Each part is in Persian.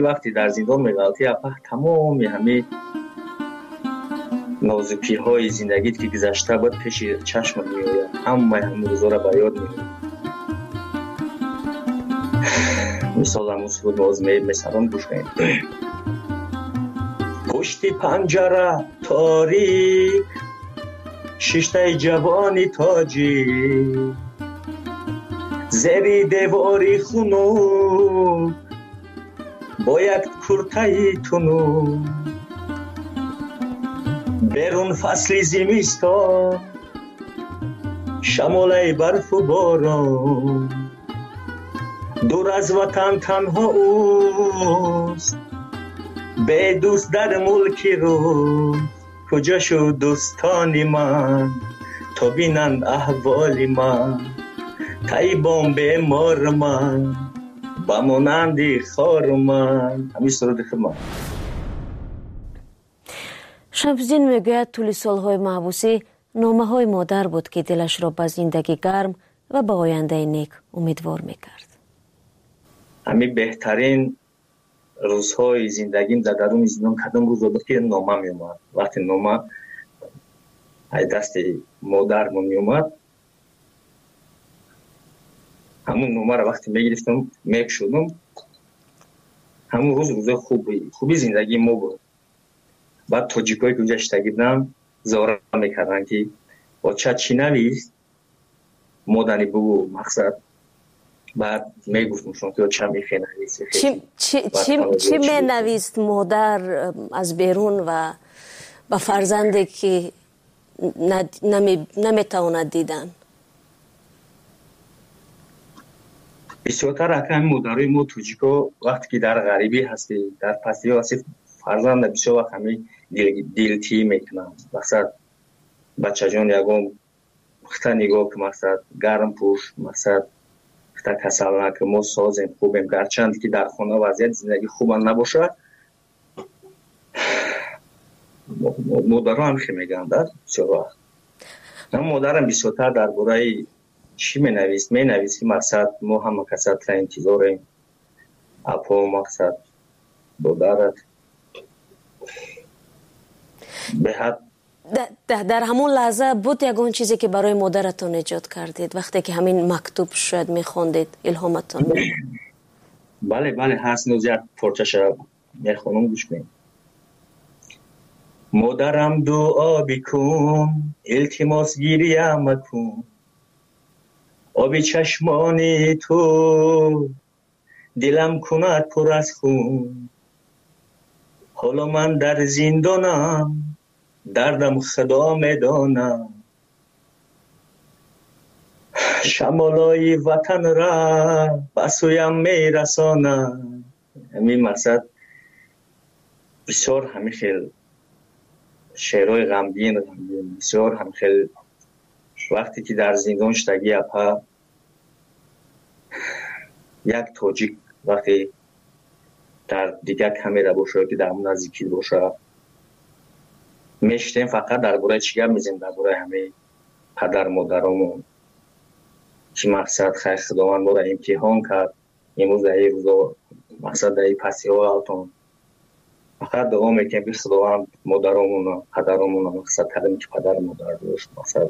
وقتی در زندان می‌غلطی اپا تمام همه نازکی های زندگیت که گذشته بود پیش چشم میآید، همه روزا را به یاد میاری. مثال همون سرود باز میسرم گوش کنید. پشت پنجره تاریک ششته جوانی تاجی، زیر دیواری خونو با یک کرته تونو، بیرون فصل زمستان شماله برف و باران، دور از وطن تنها اوست به دوست در ملکی رو، کجا شد دوستانی من تا بینند احوال من، تایبان به مار من بمانند خار من. همین سرود خدمت. شمس‌دین میگوید طول سالهای محبوسی نامه‌های مادر بود که دلش را به زندگی گرم و به آینده نیک امیدوار میکرد. همین بهترین روزهای زندگیم در درون زندان کدام روز بود که نامه میومد. وقتی نامه از دست مادر میومد، همون نامه را وقتی میگرفتم میکشودم، همون روز خوبی زندگی ما بود. بعد توجیکایی که اونجا اشتگی بودم زاره میکردن که با چی نویست مادنی بگو مقصد. بعد میگفتم شما که چه میخی نویست، چی می نویست مادر از بیرون و با فرزندی که نمیتواند دیدن؟ بسیارتر اکنون مادرای ما توجیکا وقتی که در غریبی هستی، در پستی هستی، فرزند بسیار وقت همین دلتی میکنم. مقصد بچه جان یکم خطا نگاه که مقصد گرم پوش، مقصد خطا کسل نکه ما سازیم خوبیم، گرچند که در خانه وضعیت زندگی خوب نباشه. مادرها هم خیلی میگن در بسیار وقت. من مادرم بسیارتر در باره چی می نویسی مقصد ما هم کسد تا انتظاریم اپا مقصد دادرت به حد در همون لحظه بود یکون چیزی که برای مادرتون ایجاد کردید وقتی که همین مکتوب شاید میخوندید الهامتون؟ بله هست. نوزیت پرچش میخونم گوش کنیم. مادرم دعا بکن التماس گیریم مکن، آب چشمانی تو دلم کند پر از خون، حالا من در زندانم دردم خدا میدانم، شمالای وطن را بسویم میرسانم. همین مقصد بسیار همین خیلی شعرهای غمگین بسیار هم خیلی وقتی که در زندان شدگی اپا یک توجیک وقتی در دیگر کمیره باشه که در نزدیکی باشه میشتیم فقط در باره چیگر میزیم، در باره همه پدر مادرامون که مقصد خیلی خداوند ما را امتحان کرد امروز در این روزا مقصد در این پسی ها التون فقط دعا میکنیم که خداوند مادرامون پدرامون مقصد کردیم که پدر مادر داشت مقصد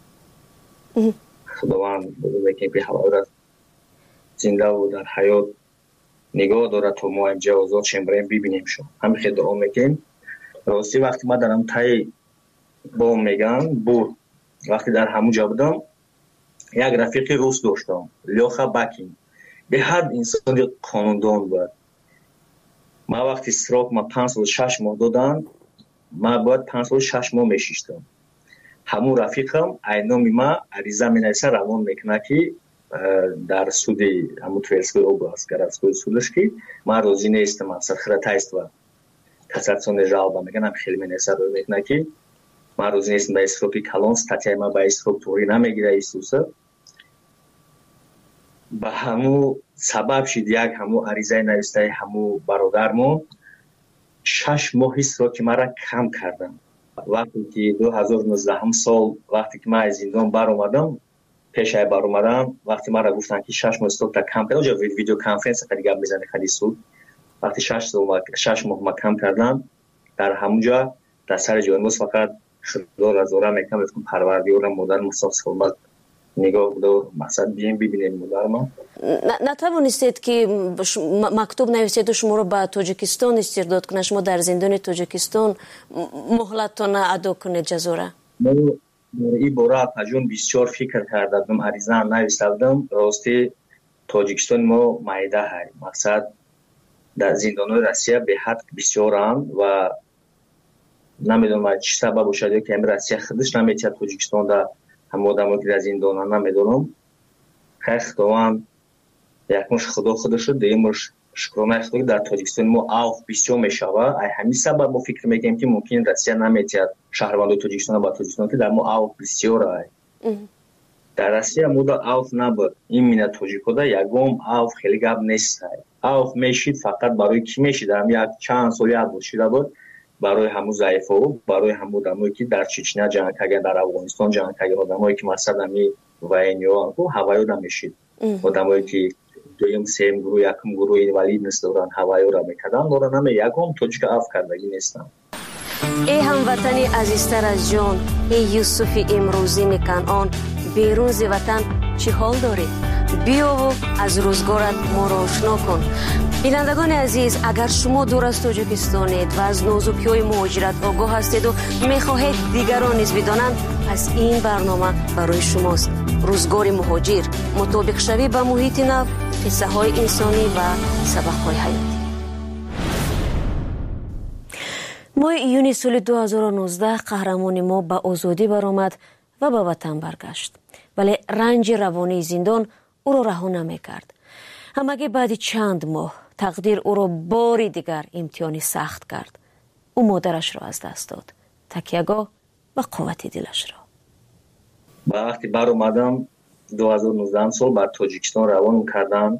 خداوند میکنیم که حوالت زنده و در حیات نگاه داره تا ما اینجا آزاد شمریم ببینیم شما همین خیلی دعا میکنیم. راستی وقتی ما دارم تای با میگن بود وقتی در همون جا بودم یک رفیقی روس داشتم لیاخه بکین به حد انسان قانوندان بود. ما وقتی استراک ما 5 سال 6 ماه دادن ما باید 5 سال 6 ماه میشیستم. همون رفیقم اینامی ما عریضه می نویسه روان میکنه که در سود همون تویلسکوی اوبلاست گرفتگوی سودش که ما روزی نیستم اصلا خرطه است و کسرتون جالبه میگن هم خیلی می نویسه رو میکنه که ما روزی نیستم به استروپی کلان ستاتیای ما به استروپ توری نمیگیره ایستوسه به همون سبب شد یک همون عریضه نویسته همون برادرمون 6 ماه استروک که مرا کم کردم. وقتی که 2019 سال وقتی که من از زندان بر اومدم پیشای بر اومدم وقتی مرا گفتن که 6 ماه استروک تا کم کردم اونجا ویدیو کانفرنس خیلی گپ میزنه خیلی سود وقتی 6 ماه کم کردم در همونجا در سر جانموز فقط خدار از اورا میکنم بسکن پروردیور مادر مساس خلمت نگاه دور مقصد بیایم ببینیم مادر ما نتوانستید که مکتوب نویسید و شما رو به تاجیکستان استرداد کنه شما در زندان تاجیکستان مهلتتان ادا کنید جزوره این باره پجون بسیار فکر کردم عریضه هم نویسیدم راستی تاجیکستان ما مایده های مقصد در زندان‌های روسیه به حد بسیارند و نمیدونم چی سبب باشد که روسیه خودش نمیتونه تاجیکستان در هم آدمایی که در زندان نمیدونم خیلی خداوند یکمش خدا خودش شد دیگه‌مش شکرانه خدا در تاجیکستان ما اوف بسیار میشوه همین سبب ما فکر میکنیم که ممکن روسیه نمیتونه شهروندان تاجیکستان با تاجیکستان که در ما اوف بسیاره در روسیه مدت اوف نبود این مینه تاجیکودا یگم اوف خیلی گپ نیست اوف میشید فقط برای کی میشید در یک چند سالی اول شده بود برای همون ضعیفا برای همون آدمایی که در چچنیا جنگ کردن در افغانستان جنگ کردن آدمایی که مثلا می واینیا و هوایی را میشید آدمایی که دویم سیم گروه یکم گروه اینوالید نستورن هوایی را میکردن نورا نمی یگم تاجیک اوف کردگی نیستن ای هموطنی عزیزتر از جان ای یوسف امروزی کنعان بیرون ز وطن چی حال داری؟ بیا و از روزگارت ما را آشنا کن. بینندگان عزیز اگر شما دور از تاجیکستانید و از نازکی‌های مهاجرت آگاه هستید و میخواهید دیگران نیز بدانند پس این برنامه برای شماست. روزگار مهاجر مطابق شوی به محیط نو قصه های انسانی و سبق های حیاتی. ماه ایون سال 2019 قهرمان ما به آزادی برآمد و به وطن برگشت ولی رنج روانی زندان او را رها نمی‌کرد. همگی بعد چند ماه تقدیر او را باری دیگر امتحانی سخت کرد. او مادرش را از دست داد، تکیه‌گاه و قوت دلش را. وقتی بر اومدم 2019 سال بر تاجیکستان روان کردم.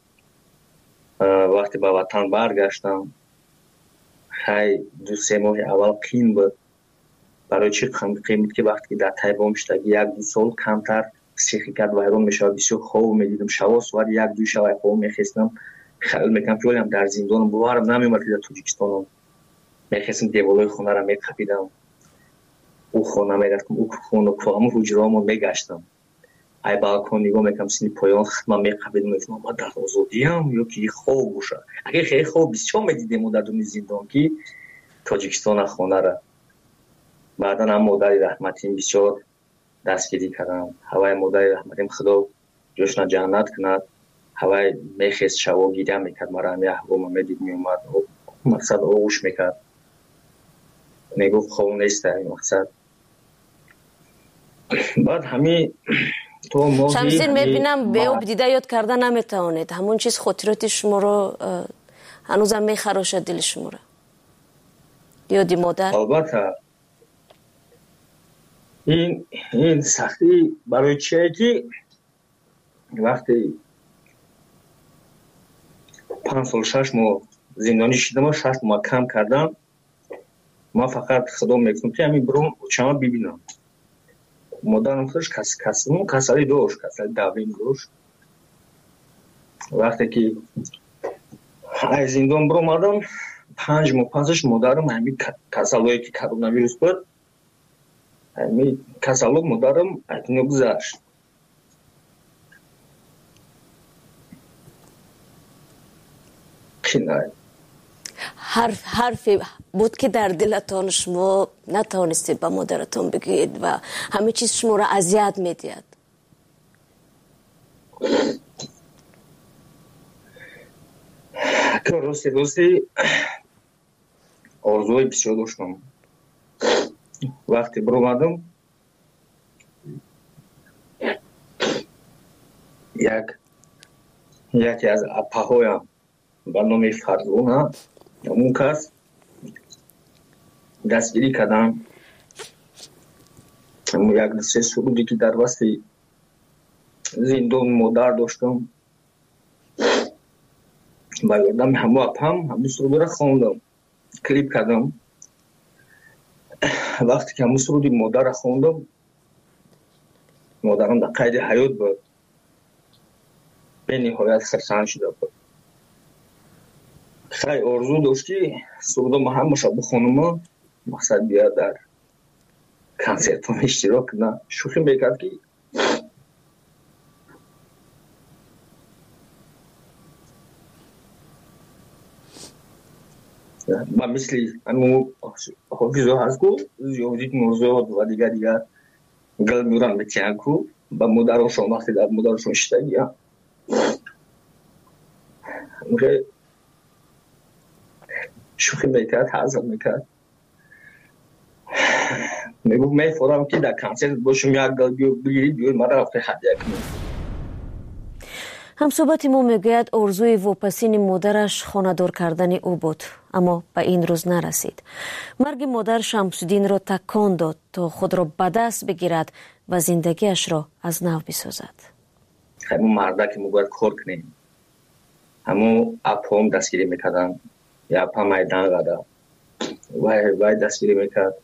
وقتی به وطن برگشتم خیلی 2-3 ماه اول قین بود. برای چی قین بود که وقتی در تایبام شدگی 1-2 سال کمتر سیخی کرد ویرون میشه بسیار خوب میدیدم شوا سوار 1-2 شوای خوب میخستم خیال میکنم که ولیم در زندانم بوارم نمیمد که در تاجیکستانم میخستم دیوالای خونه را میقپیدم او خونه میرفتم او خونه کامو حجرامو میگشتم ای بالکن نگاه میکنم سینی پایان ختم میقپیدم میگفتم ما در آزادیم یا که خوب باشه اگه خیلی خوب بسیار میدیدم در دنیای زندان که تاجیکستان خونه را بعدا هم مادری رحمتیم بسیار دستگیری کردم هوای مادری رحمتیم خدا جوشنا جنت کند هوای میخست شوا گیرم میکرد مرا هم یه حقوم میدید میومد مقصد آغوش میکرد میگفت خوب نیست این مقصد بعد همین تو موقعی شمسین میبینم به او دیده یاد کرده نمیتوانید همون چیز خاطرات شما رو هنوزم میخراشد دل شما رو یادی مادر البته این سختی برای چیه که وقتی 5 سال 6 ماه زندانی شدم و 6 ماه کم کردم ما فقط خدا میکنم که همین برام چما ببینم مادرم خودش کسلی داشت کسلی دابین داشت وقتی که از زندان برام آدم 5 ماه پسش مادرم همین کسلایی که کرونا ویروس بود همین کسلو مادرم اتنو گذاشت حرفی بود که در دلتان شما نتوانستید به مادرتان بگید و همه چیز شما را اذیت میدید که راستی آرزوی بسیار داشتم وقتی برآمدم یکی از اپاهایم به نام فرزونه اون کس دستگیری کردم یک دسته سرودی که در وسط زندان مادر داشتم با یادم همه اپام همه سرودی را خواندم کلیپ کردم وقتی که همه سرودی مادر را خواندم مادرم در قید حیات بود به نهایت خرسان شده بود خیلی آرزو داشتی صبح ما هم باشه بخونم مقصد بیاد در کنسرت هم اشتراک کنم. شوخی میکرد که ما مثل همون حافظو هست کو زیادی موضوع و دیگر گل میرن میتیان کو با مدارشون وقتی در مدارشون اشتایی ها شوخی میکرد حضر میکرد میگو میفورم که در کنسرت باشم یک گل بگیری بیور ما رفته هدیه کنیم. همصحبت ما میگوید آرزوی واپسین مادرش خانه‌دار کردن او بود، اما به این روز نرسید. مرگ مادر شمس‌الدین را تکان داد تا خود را به دست بگیرد و زندگیش را از نو بسازد. همون مرده که میگوید کار کنیم همون اپام دستگیری میکردن یا اپا میدان قده وای دستگیری میکرد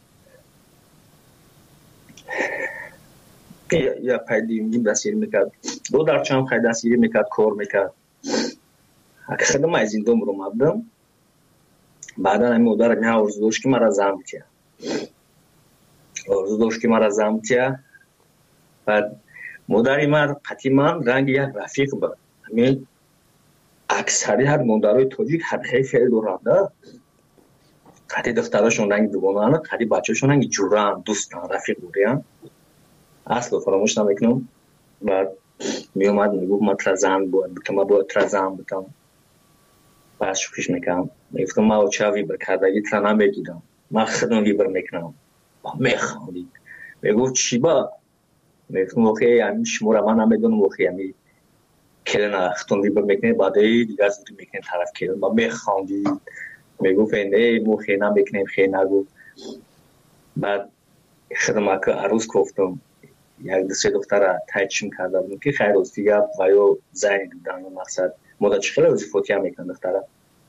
یا پایدیم دستگیری میکرد دو در چند خیلی دستگیری میکرد کار میکرد خیلی از این دوم رو مبدم بعدا همین مادر می آرزو داشت که مرا زم تیا بعد مادری من قطیمان رنگ یک رفیق بود همین اکثری هر مادرای تاجیک هر خیلی فعل دورانده قطی دخترشون رنگ دوگانه قطی بچهشون رنگ جوران دوستان رفیق بودیم اصلا فراموش نمیکنم. بعد می اومد میگفت ما ترزن بودم ما باید ترزن بودم بعد شوخیش میکنم میگفتم ما چه ویبر کردگی ترنم بگیدم ما خودم ویبر میکنم میخواندید میگفت چی با میگفتم وقتی همین شماره من نمیدونم وقتی همین کلن اختون ویبر میکنه بعدی دیگه از دوری میکنه طرف کلن ما میخواندید میگفت نه مو خیلی نمیکنیم خیلی نگو. بعد خودم که عروس گفتم یک دسته دختر تایچم کرده بودم که خیلی روز دیگه وایو زنی دیدن مقصد مدت چه خیلی روزی فوتی هم میکنن دختره.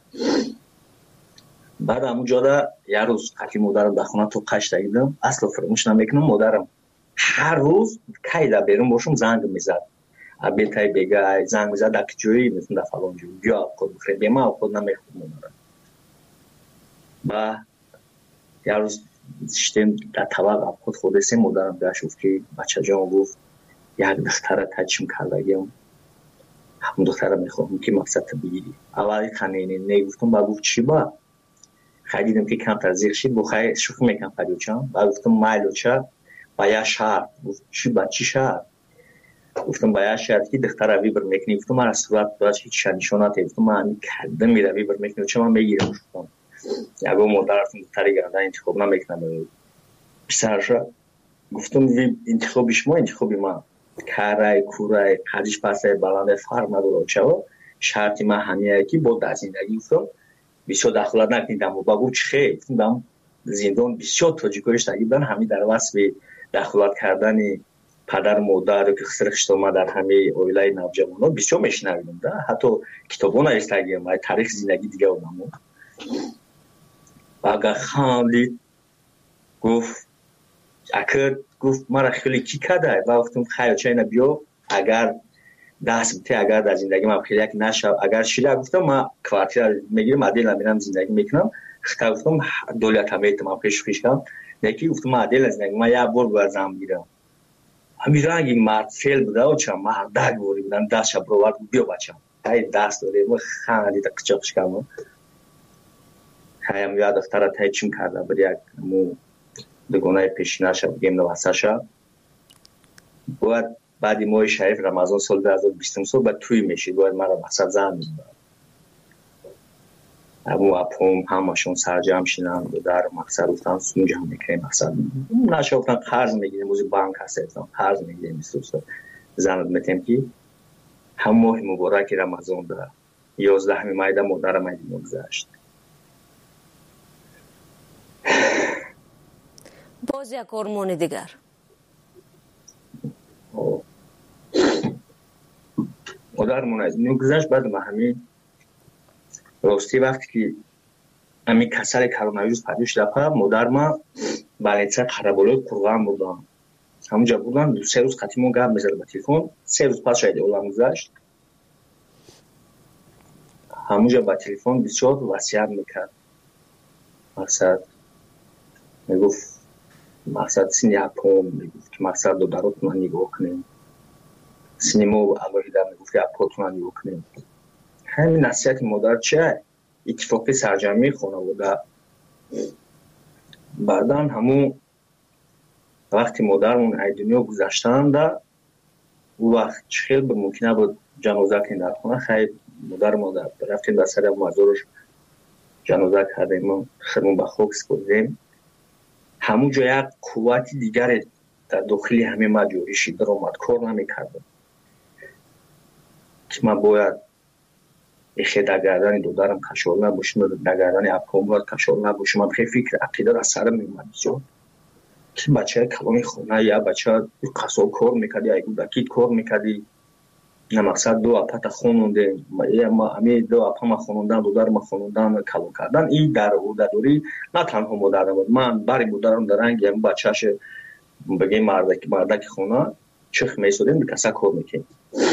بعد همون جاده یه روز قطعی مادرم در خونه تو قش دیدم اصلا فراموش نمیکنم مادرم هر روز کی در بیرون باشم زنگ میزد بیتای بگه زنگ میزد در کجایی مثل در فلان جایی بیا خود بخیر بیما خود نمیخود مادرم. و یه روز شتیم در طبق خود سه مادرم گشت که بچه جان گفت یک دختر تچم کردگیم همون دختر میخواهم که مقصد بگیری. اولی خانه نگفتم با گفت چی با خیلی دیدم که کم ترزیق شید بخیر شوخی میکنم پریوچم با گفتم مایلو چه با یه شهر گفت چی با چی شهر گفتم با یه شهر که دختر روی بر میکنی گفتم من از صورت باید هیچ شنیشونات گفتم من همین کردم می روی بر میکنی چه من بگیرم شدم یکو مادرتون دختری گرده انتخاب نمیکنم بسرشا گفتم وی انتخابش ما انتخابی من کارای کورای قدیش پسای بلنده فرق نداره چه شرطی من همیه که با در زندگی گفتم بسیار دخالت نکنیدم و با گفت چه خیلی گفتم زندان بسیار تاجیکایش تگیدن همین در وصف دخالت کردن پدر مادر که خسرخشت ما در همه اویلای نوجوانان بسیار میشنویدم ده حتی کتابون استگیم های تاریخ زندگی دیگه بودم و اگر خاندید گفت اگر گفت مرا خیلی کی کرده و گفتم خیلی چه اینا بیا اگر دست بته اگر در زندگی من خیلی یک نشو اگر شیله گفتم ما کوارتیر میگیرم عدل میرم زندگی میکنم خیلی گفتم دولت هم ایتمام پیش کنم یکی گفتم عدل زندگی من یک بار برزم میگیرم همین رنگی مرد فیل بوده و چه مردک بوری بودن دست شب رو ورد بیا بچم خیلی دست داره و خیلی تا قچاقش کمم خیلی هم یاد دفتر تایچم کرده بر یک دگونه پیشینه شب بگیم نوسته شب باید بعدی ماه شریف رمضان سال 2020 سال باید توی میشید باید مرا مقصد زن میزنم ابو اپوم همشون سرجم شینن در مقصد گفتن سونجا هم میکنیم مقصد نشه گفتن قرض میگیریم موزی بانک هست قرض میگیریم زند میتیم که هم ماه مبارک رمضان در 11 مایده مادر من مگذشت. باز یک هورمون دیگر مادرمون از اینو گذشت. بعد ما همین راستی وقتی که همین کسر کرونا ویروس پیدا شد مادر ما بالاتر خرابالای قرغان بودن همونجا بودن 2-3 روز قطعیمون گرم میزد با تلفن 3 روز پس شاید اولم گذشت همونجا با تلفن بسیار وصیت میکرد. میگفت مقصد سینی اپام، میگفت که مقصد دو براتون نگاه کنیم، سینما علایده میگفت که اپاتون نگاه کنیم. همین نصیحت مادر چه اتفاقی سرجمی خانواده. بعدا همون وقتی مادرمون از دنیا گذشتن ده او وقت خیلی به ممکنه بود جنازه کنیم در خونه. خیلی مادر رفتیم در سر مزارش جنازه کردیم، خیلی به خاک سپردیم. همونجا یک قوت دیگر در داخلی همه ما جاری شد، در اومد کار نمیکردم که من باید ایخی در گردن دادرم کشال نباشم، در گردن اپام باید کشال نباشم. من خیلی فکر عقیده را سرم میومد که بچه کلانی خونه یا بچه قصاب کار میکردی یا گودکیت کار میکردی، نه مقصد دو اپت خونونده ما همه دو اپم خونوندن دادرم خونوندن کلان کردن. این در عهده‌داری نه تنها مادرم بود، من برای مادرم در رنگ هم بچهش بگیم مردک خونه چخ میسودیم به کسا کار میکنیم.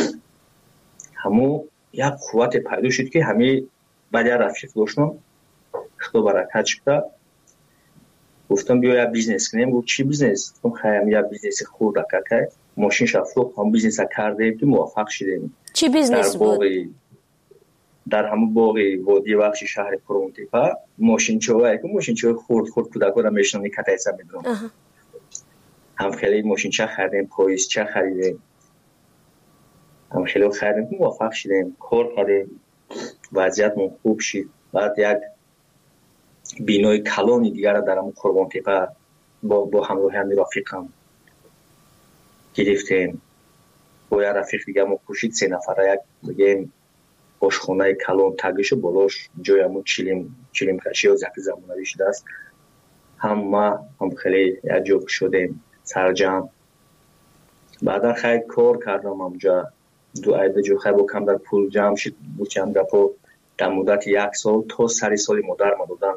همون یک قوت پیدا شد که همه بعد رفیق داشتم خدا برکت شد. گفتم بیا یا بیزنس کنیم. گفت چی بیزنس؟ گفتم خیام یا بیزنس خود که ماشین شفروخ هم بیزنس کردیم که موفق شدیم. چی بیزنس بود؟ در همون باقی وادی بخش شهر کرونتیپا ماشین چوه که ماشین چوه خورد کودکان را میشنم کتایسا میدونم. هم خیلی ماشین چه خریدیم، پاییز چه خریدیم، هم خیلی خریدیم که موفق شدیم، کار کردیم، وضعیتمون خوب شد. بعد یک بینای کلانی دیگر را در همون کرونتیپا با همراه همی رفیقم گرفتیم. با یک رفیق دیگه ما کوشید 3 نفره یک بگیم آشخانه کلان تگش بالاش جای همون چیلیم کشی و زکی زمانوی شده است. هم ما هم خیلی عجب شدیم سرجم. بعدا خیلی کار کردم همونجا 2 عیده جو خیلی با کم در پول جمع شد بچم گپا در مدت 1 سال تا سری سالی مادر ما دادم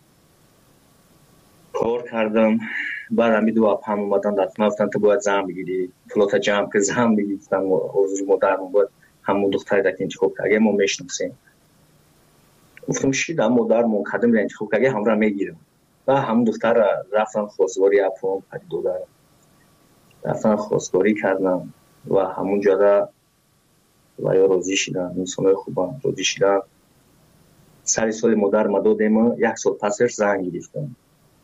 کار کردم. بعد همی 2 اپم اومدن در خونه گفتن تو باید زن بگیری، پلاتا جمع که زن بگیری. گفتن آرزوی مادرم بود همون دختری که انتخاب کرده ما میشناسیم. گفتم شیدم مادرم قدم را انتخاب کرده هم را میگیرم. و همون دختر رفتن خواستگاری اپام پدید دادم، رفتن خواستگاری کردم و همون جاده و یا راضی شدن، انسانای خوبم راضی شدن. سری سال مادر ما دادیم، 1 سال پسش زن گرفتم.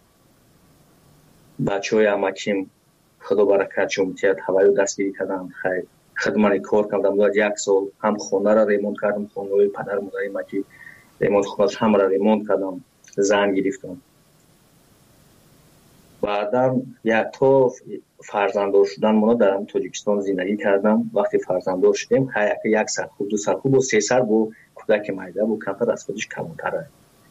بچه های امکیم خدا برکت شمتیت هوایی دستگیری کردم، خیلی خدمت کار کردم. بعد 1 سال هم خونه را ریمونت کردم، خونه های پدر مادر مکی ریمونت خونه هم را ریمونت کردم، زن گرفتم. بعدم یک تا فرزنددار شدن ما در تاجیکستان زندگی کردم. وقتی فرزنددار شدیم خیلی 1 سر خوب 2 سر خوب و 3 سر با کودک مایده و کمتر از خودش کمتره.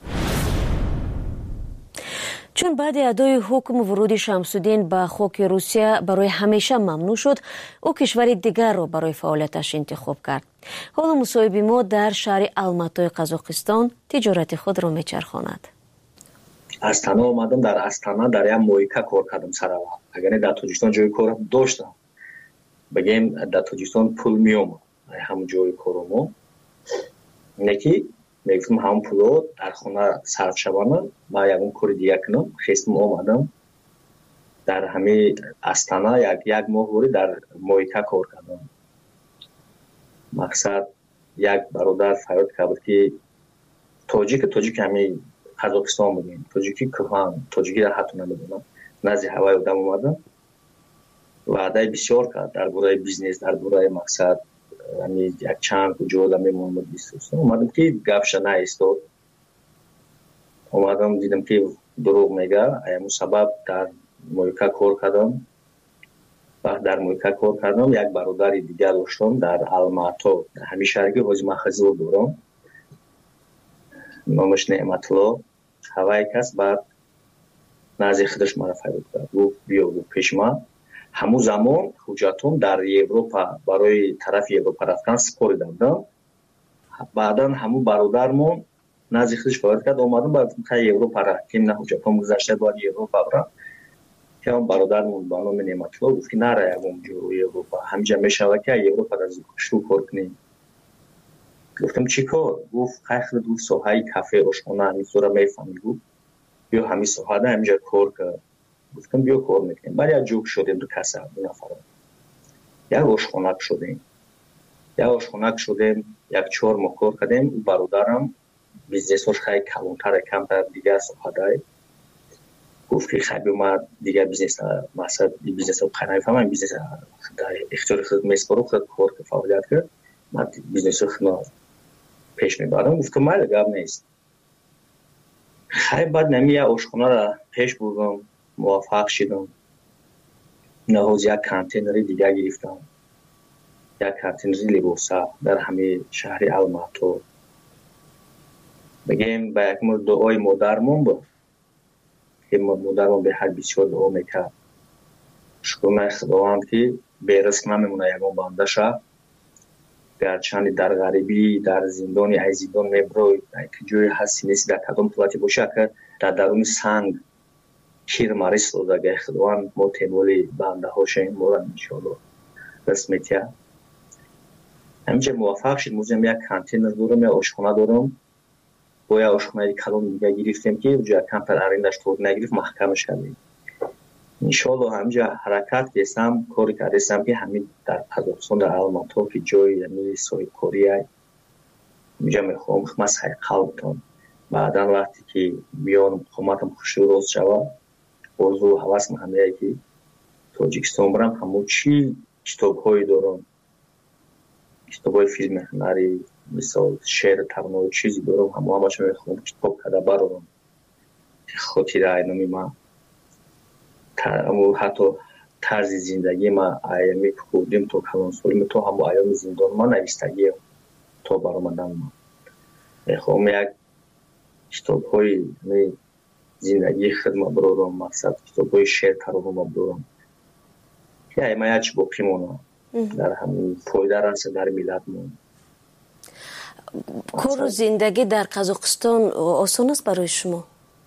چون بعد ادای حکم ورود شمس‌الدین به خاک روسیه برای همیشه ممنوع شد، او کشور دیگر را برای فعالیتش انتخاب کرد. حالا مصاحبه ما در شهر الماتای قزاقستان تجارت خود را میچرخاند. استانا آمدم، در استانا در یک مویکا کار کردم سر اول. اگر در تاجیکستان جای کار داشتم بگیم در تاجیکستان پول میومد همون جای کارمو نکی میگفتم همون پولو در خونه صرف شوانه ما یکون کار دیگه کنم. خیستم آمدم در همه استانا یک ماه بوری در مویکا کار کردم. مقصد یک برادر فریاد کرد که تاجیک همه قزاقستان بودیم، تاجیکی کهان، تاجیکی را حتی نمیدونم، نزدی هوای آدم اومدم وعده بسیار کرد در برای بیزنس، در برای مقصد. یعنی یک چند کجا آدم محمد بیستوستم اومدم که گفش نایستاد. اومدم دیدم که دروغ میگه. ایمو سبب در مویکا کار کردم. وقت در مویکا کار کردم یک برادر دیگر داشتم در الماتا، در همین شهرکی حاجی مخزور دارم، نامش نعمت الله. هوای کس بعد نزدیک خودش مرا فریاد کرد، گفت بیا پیش من. همون زمان حجتون در اروپا برای طرف اروپا رفتن سپردم. بعدا همون برادرمون نزدیک خودش فریاد کرد اومدم بعد خیلی اروپا را که نه حجتون گذشته باید اروپا برم. که هم برادرمون با نام نعمت الله گفت که نره اونجا روی اروپا همینجا میشوه که اروپا را شروع کار کنیم. گفتم چیکار؟ گفت خیلی دو ساحه کافه آشپزخانه همین سورا میفهمی. گفت بیا همین ساحه ده همینجا کار کرد. گفتم بیا کار میکنیم. بعد یک جوک شدیم دو کسه دو نفر یک آشپزخانه شدیم یک 4 ماه کار کردیم. برادرم بیزنسش خیلی کلانتر کمتر دیگه ساحه گفت که خیلی اومد دیگه بیزنس مثلا بیزنس رو نمیفهمم بیزنس در اختیار خود میسپارم خود کار که فعالیت کرد من بیزنس رو پیش میبرم. گفتم مال گپ نیست. خیلی بعد نمی آشپزخانه را پیش بردم موفق شدم. نهوز یک کانتینری دیگه گرفتم یک کانتینری لباسا در همه شهر الماتو. بگیم با یک مورد دعای مادرمون بود که مادرمون به هر بسیار دعا میکرد. شکر خداوند که به رزق نمیمونه یگان بنده شه گرچند در غریبی در زندانی ای زندان میبروید که جای هستی نیست در کدام پلاتی باشه که در درون سنگ شیر مریض داده خداوند ما تیمولی بنده هاشیم ما را انشاءالله رسمیتیه. همینجا موفق شد موزیم یک کانتینر دارم یک آشپزخانه دارم با یک آشپزخانه کلان دیگه گرفتیم که اونجا کمتر ارندش طور نگرفت محکمش کردیم. انشاءالله همینجا حرکت کردم کاری کردم که همین در قزاقستان در الماتو که جای یعنی صاحب کاریه اینجا میخوام مسخره قلبتون بعدا وقتی که بیان حکومتم خوش روز شود آرزو و هوس همه که تاجیکستان برم همون چی کتاب‌های دارم کتاب‌های فیلم هنری مثال شعر ترانه چیزی دارم همش میخوام کتاب کرده برام خاطره اینمی من حتی طرز زندگی ما ایامی که بودیم تو کلان سالیم تو هم ایام زندان ما نویستگی تو برآمدن ما میخوام یک کتاب‌های زندگی خدمت برام مقصد کتاب‌های شعر ترانه ما برام که ایما چی باقی مونه در همین پایدار است در ملتمون. کار و زندگی در قزاقستان آسان است برای شما؟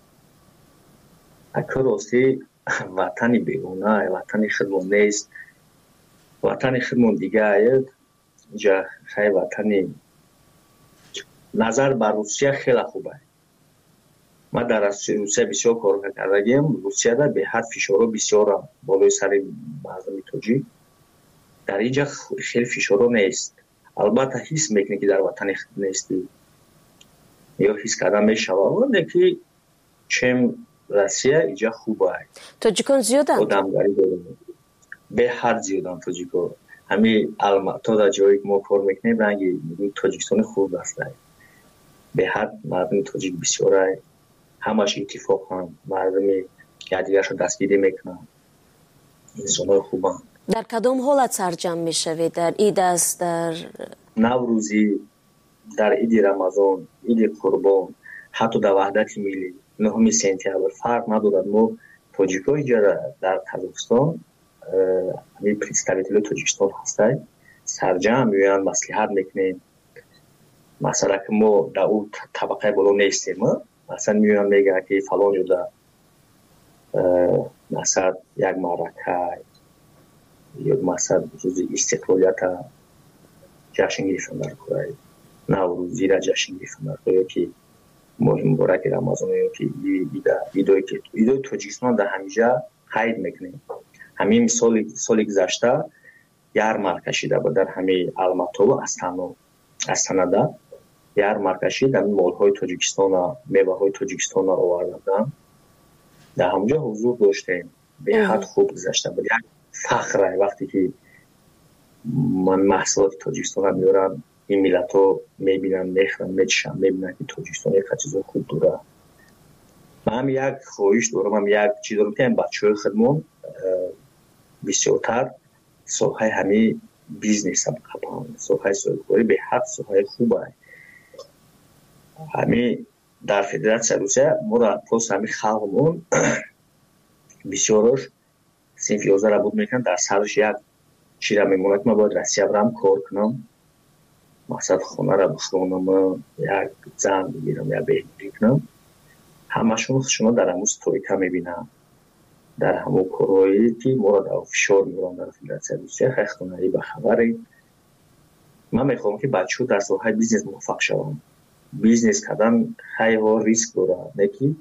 کار راستی وطنی بیرونه وطنی خدمت نیست وطنی خدمت دیگه آید اینجا خیلی وطنی نظر بر روسیه خیلی خوبه. ما در روسیه بسیار کار کردیم. روسیه در به حد فشارها بسیار بالای سر مردم تاجیک در اینجا خیلی فشارها نیست. البته حس میکنی که در وطن خود نیستی یا حس کردن میشود که چم روسیه اینجا خوبه. تاجیکان زیادن؟ آدمگری دارن به حد زیادن تاجیکان. همین الماتو در جایی که ما کار میکنیم رنگی تاجیکستان خوب است. به حد مردم تاجیک بسیاره همش اتفاق هم مردمی که دیگرش رو دستگیری میکنن انسان های خوبن. در کدام حالت سرجم میشوید؟ در عید است در نوروزی در عید رمضان عید قربان حتی در وحدت ملی 9 سپتامبر فرق ندارد. ما تاجیک‌ها اینجا در قزاقستان همین پرستاریتل تاجیکستان هستیم سرجم میان مصلحت میکنیم. مثلا که ما در اون طبقه بالا نیستیم مثلا میان میگه که فلان جدا مثلا یک معرکه یا مثلا روز استقلالیت جشن گرفتن در کره نوروزی را جشن گرفتن در کره که مهم مبارک رمضان یا که ایدای تاجیکستان در همیجا قید میکنیم. همین سال گذشته یارمارک کشیده بود در همین الماتو و استانا دا یارمارک کشید در مال‌های تاجیکستان میوه‌های تاجیکستان را آوردن در همونجا حضور داشتیم. به حد خوب گذشته بود. یک فخره وقتی که من محصولات تاجیکستان را میارم این ملت ها میبینن میخرن میچشن میبینن که تاجیکستان یک چیز خوب داره. من هم یک خواهش دارم هم یک چیز دارم که این بچه های خودمون بسیارتر ساحه همین بیزنس هم قبل ساحه سوالکاری به حد ساحه خوبه. همین در فدراسیون روسیه ما را پس همین خلقمون بسیارش صنف 11 را بود میکنن در سرش یک چی را میمونه که من باید روسیه برم کار کنم مقصد خونه را بخونم یک زن بگیرم یا بهتری کنم. همشون شما در همون ستوریکا میبینم در همون کارهایی که ما را در فشار میبرم در فدراسیون روسیه خیختونهی به خبری من میخوام که بچه‌ها در ساحه بیزنس موفق شوند. بیزنس کردن خیلی ریسک داره، نکی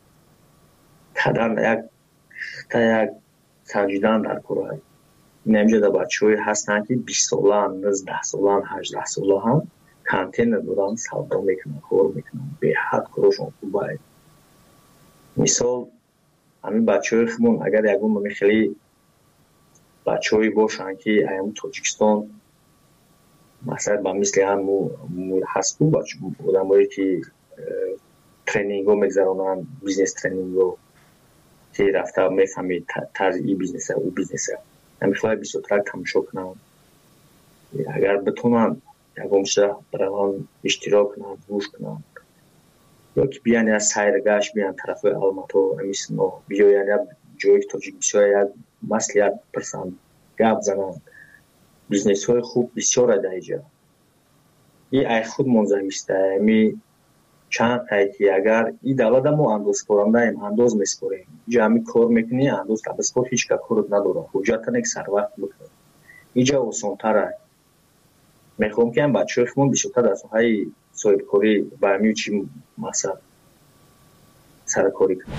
کردن یک سنجیدن در کاره. نمیشه بچه‌های هستن که 20 سالان، 19 سالان، 18 سالان هم کانتینر دارن، سودا میکنن، کار میکنن، به حد کارشون خوبه. مثال همین بچه‌های خمون اگر یکم خیلی بچه‌ای باشن که ایام تاجیکستان مثلا با مثل هم هست بود آدمایی که ترینینگو میگذرونن، بیزنس ترینینگو که رفته میفهمید طرز ای بیزنسه او بیزنسه، نمیخواه بیشتر تماشا کنن. اگر بتونن یکم شده بران اشتراک کنن، گوش کنن، یا که بیان از سیرگاش بیان طرف الماتو امیسنو بیاین یا جایی که تاجیک بسیار یک مسئله پرسن گپ زنن. بیزنس های خوب بسیار در اینجا ای خود منظمیسته می چند تایکی اگر ای دلاده ما اندوز کرنده ایم اندوز میسپوریم اینجا همی کار میکنی اندوز تبسپور هیچ که کارت نداره حجتا یک سر وقت بکنه اینجا وسانتره. میخوام که هم بچه خمون بیشتر در ساحه صاحب کاری برمیو چی مثلا سرکاری کنه.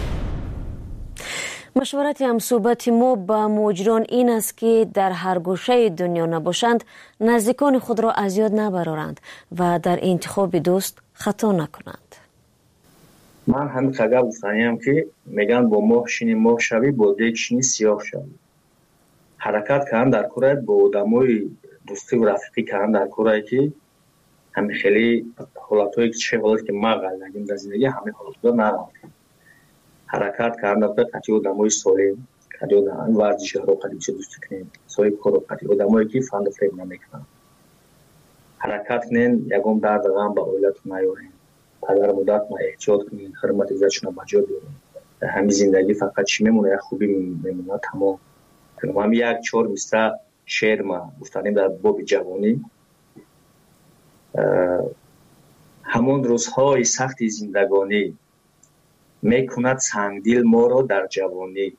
مشورت هم صحبت ما با مهاجران این است که در هر گوشه دنیا نباشند نزدیکان خود را از یاد نبرارند و در انتخاب دوست خطا نکنند. من همین خگه گفتنیم که میگن با ماه شینی ماه شوی با دیگ شینی سیاه شوی. حرکت کردن در کره با آدمای دوستی و رفیقی کردن در کره که همین خیلی حالتایی که چه حالت که ما قلدگیم در زندگی همین حالت ندارم. حرکت کردن در قطعی آدمای سالم، قطعی آدم ورزشی رو قطعی چه دوستی کنیم، صاحب کار رو قطعی آدمایی که فند فریب نمیکنن. حرکت کنین یکم درد غم با اولادتون نیارین، پدر مادرت ما احتیاط کنین، حرمت عزتشون بجا بیارین. در همین زندگی فقط چی میمونه؟ یک خوبی میمونه. تمام. هم یک چهار مثل شعر ما گفتنیم در باب جوانی. همون روزهای سخت زندگانی میکند سنگدل ما را در جوانی،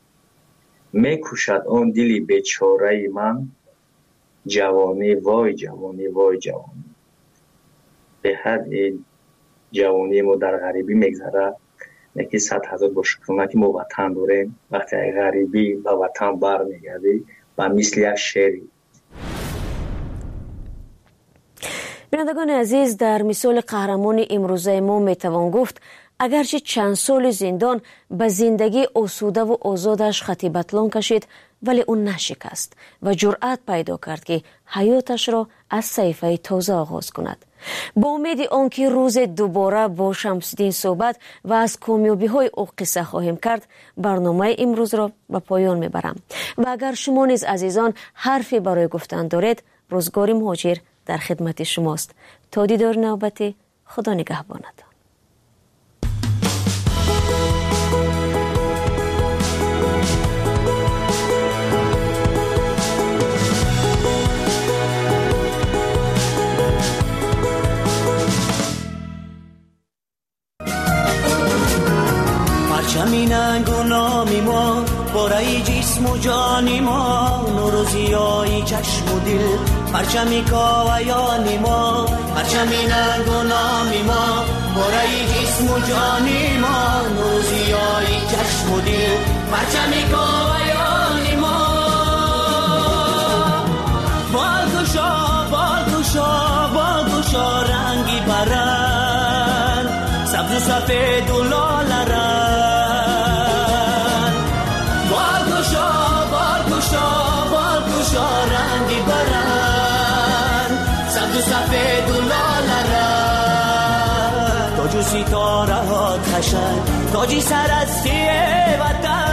میکشد آن دلی بیچاره من، جوانی وای جوانی وای جوانی. به حد این جوانی ما در غریبی میگذره، نکی 100,000 باشکنه که ما وطن داریم، وقتی غریبی به وطن بر میگردی و مثل یک شعری. بینندگان عزیز، در مثال قهرمان امروزه ما میتوان گفت اگرچه چند سال زندان به زندگی آسوده و آزادش خطی بطلان کشید، ولی اون نشکست و جرأت پیدا کرد که حیاتش را از صحیفه تازه آغاز کند. با امید آنکه روز دوباره با شمس‌الدین صحبت و از کامیابی‌های او قصه خواهیم کرد، برنامه امروز را به پایان میبرم و اگر شما نیز عزیزان حرفی برای گفتن دارید، روزگار مهاجر در خدمت شماست. تا دیدار نوبتی، خدا نگهبانتان. پرچمی ننگ و نامی ما، بارای جسم و جانی ما، نور و ضیای چشم و دل، پرچمی کاویانی ما. پرچمی ننگ و نامی ما، بارای جسم و جانی ما، نور و ضیای چشم و دل، پرچمی کاویانی ما. بالگشا بالگشا بالگشا رنگی برن، سبز و سفید و لاله رنگ. رنگی برن، سبز و سفید و لاله رنگ. تاج و ستاره ها کشن، تاجی سر از وطن.